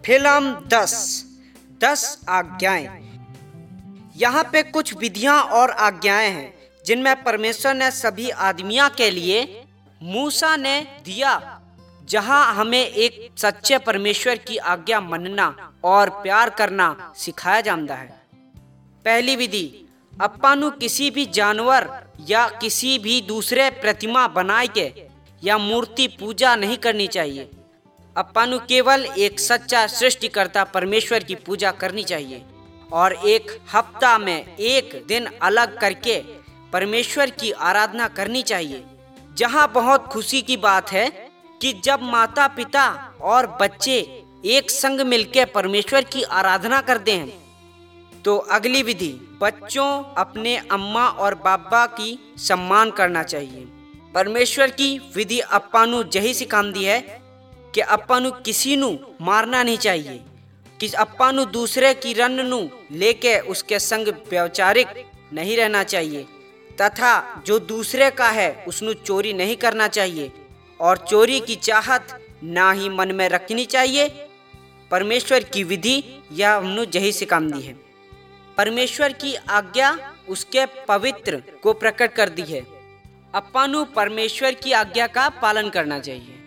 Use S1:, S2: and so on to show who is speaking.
S1: Film 10 आज्ञाएं। यहाँ पे कुछ विधियां और आज्ञाएं हैं जिनमें परमेश्वर ने सभी आदमियों के लिए मूसा ने दिया, जहां हमें एक सच्चे परमेश्वर की आज्ञा मानना और प्यार करना सिखाया जाता है। पहली विधि, अप्पा नु किसी भी जानवर या किसी भी दूसरे प्रतिमा बनाए के या मूर्ति पूजा नहीं करनी चाहिए। अप्पा नु केवल एक सच्चा सृष्टिकर्ता परमेश्वर की पूजा करनी चाहिए और एक हफ्ता में एक दिन अलग करके परमेश्वर की आराधना करनी चाहिए। जहां बहुत खुशी की बात है कि जब माता पिता और बच्चे एक संग मिलकर परमेश्वर की आराधना करते हैं। तो अगली विधि, बच्चों अपने अम्मा और बाबा की सम्मान करना चाहिए। परमेश्वर की विधि अप्पा नु यही सिखाती है कि अप्पा नु किसी नु मारना नहीं चाहिए, कि अप्पा नु दूसरे की रन नु लेके उसके संग व्यभिचारिक नहीं रहना चाहिए, तथा जो दूसरे का है उसनु चोरी नहीं करना चाहिए और चोरी की चाहत ना ही मन में रखनी चाहिए। परमेश्वर की विधि यह हमनु यही सिखाती है। परमेश्वर की आज्ञा उसके पवित्र को प्रकट कर दी है। अप्पा नु परमेश्वर की आज्ञा का पालन करना चाहिए।